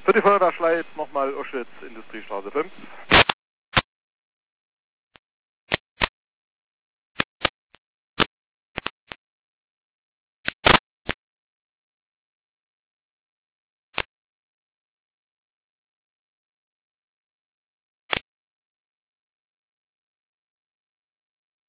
Für die Feuerwehr Schleiz nochmal Oschwitz, Industriestraße 5.